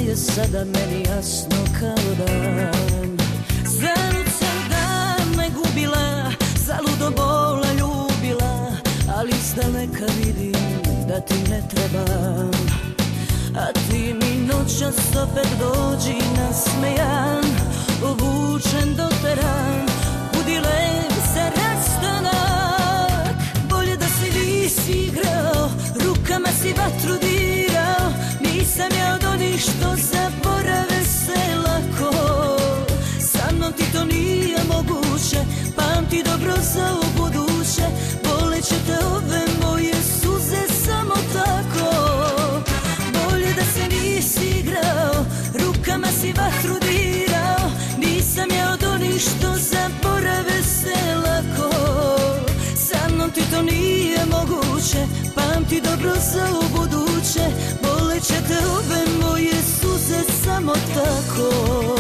je sada meni jasno kao dan. Zalud sam dan me gubila, zaludo bola ljubila, ali izdaleka vidim da ti ne trebam. A ti mi noćas opet dođi nasmejan, obučen doteran, budi lep za rastanak. Bolje da si nisi igrao, rukama si vatru dirao, nisam ja od onih što zaborave se lako. Sa mnom ti to nije moguće, pamti dobro za ubuduće, boleće te ove moje suze samo tako. Bolje da se nisi igrao, rukama si vatru dirao, nisam ja od onih što zaborave se lako. Sa mnom ti to nije moguće, pamti dobro za ubuduće, boleće te ove moje suze samo tako.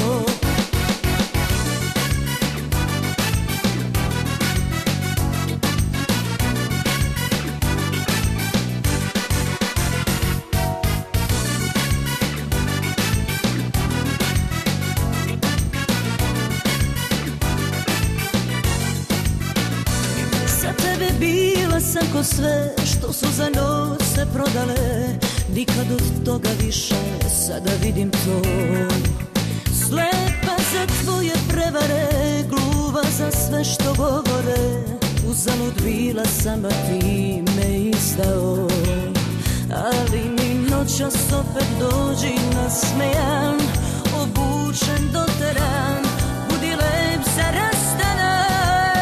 Bila sam ko sve što su za noć se prodale, nikad od toga više, sada vidim to. Slepa za tvoje prevare, gluva za sve što govore, uzalud bila sam, a ti me izdao. Ali mi noćas opet dođi nasmejan, obučen doteran, budi lep za rastanak.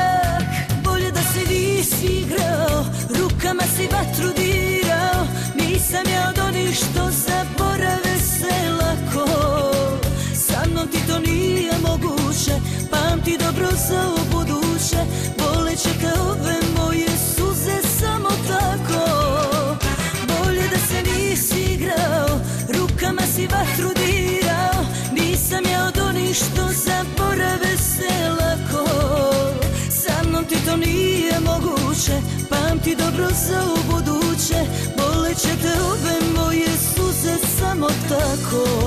Nisi igrao, rukama si vatru dirao, nisam ja od onih što zaborave se lako. Sa mnom ti to nije moguće, pamti dobro za ubuduće, boleće te ove moje suze samo tako. Bolje da se nisi igrao, rukama si vatru dirao, nisam ja od onih što zaborave se lako. Sa mnom ti to nije moguće, pamti dobro za ubuduće, boleće te ove moje suze samo tako.